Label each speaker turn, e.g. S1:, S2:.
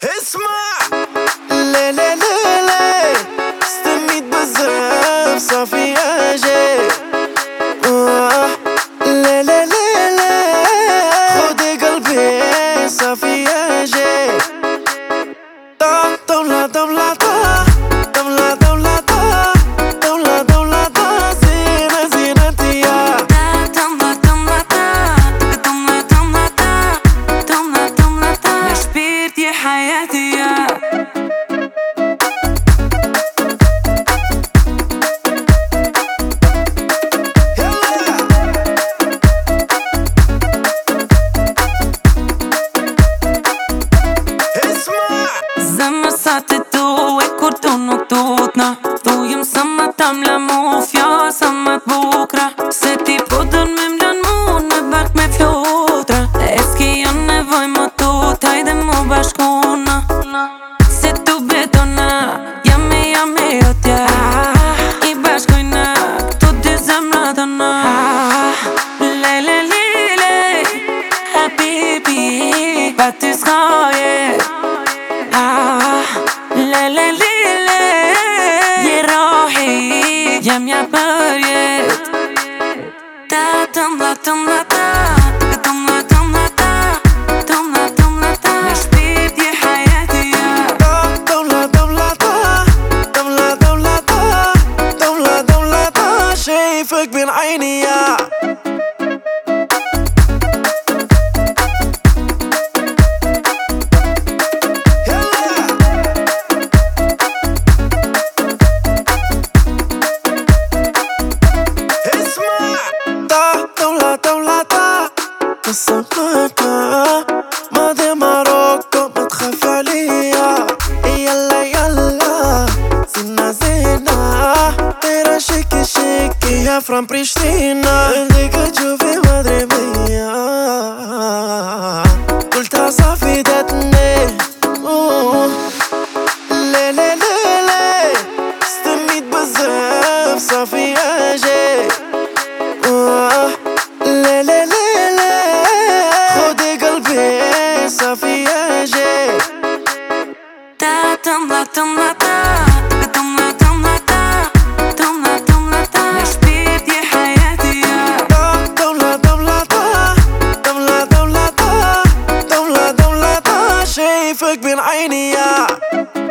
S1: اسمع. لا لا لا لا استنيت بزاف صافي اجي. لا لا لا لا خدي قلبي صافي اجي. طولة طولة طولة طولة طولة طولة زينة زينتي يا
S2: طولة طولة طولة طولة طولة مش بيدي حياتي يا tu e kurtu nuk tutna Tu jem sa ma tam la mufja, sa ma t'bukra Se ti po dën me mlan mu në bark me flutra E s'ki janë nevoj më tut, hajde mu bashkuna Se tu betona, jam e jotja I bashkojna, këtu dy zemra tona Le le li le, habibi, pa ty s'ka jet لا لا لا يا روحي جميع بريت تا تملا تملا تملا تملا تملا تملا مش بيدي حياتي يا
S1: طولة طولة طولة طولة طولة طولة شايفك بين عيني يا قصتها ماضي ماروكو ما تخاف عليا يلا يلا زينة زينة ترى شيكي شيكي يا فرام بريشتينا بدك تشوفي ما ادري بيا قلتها صافي داتني لا لا لا لا استنيت بزاف صافي اجي لا لا لا صافي اجي
S2: تملا تملا تملا تملا تملا تملا مش بيدي حياتي يا
S1: طولة طولة طولة طولة طولة طولة شايفك بين عيني يا